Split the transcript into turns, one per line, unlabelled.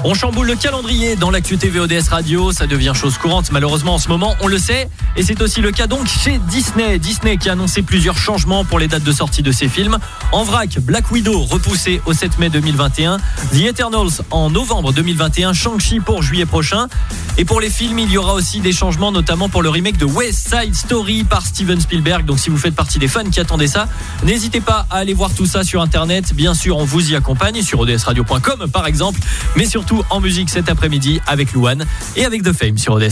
On chamboule le calendrier dans l'actu TV ODS Radio, ça devient chose courante malheureusement en ce moment, on le sait. Et c'est aussi le cas donc chez Disney. Disney qui a annoncé plusieurs changements pour les dates de sortie de ses films. En vrac, Black Widow repoussé au 7 mai 2021, The Eternals en novembre 2021, Shang-Chi pour juillet prochain. Et pour les films, il y aura aussi des changements, notamment pour le remake de West Side Story par Steven Spielberg. Donc si vous faites partie des fans qui attendaient ça, n'hésitez pas à aller voir tout ça sur internet. Bien sûr, on vous y accompagne sur odsradio.com par exemple, mais surtout en musique cet après-midi avec Louane et avec The Fame sur ODS.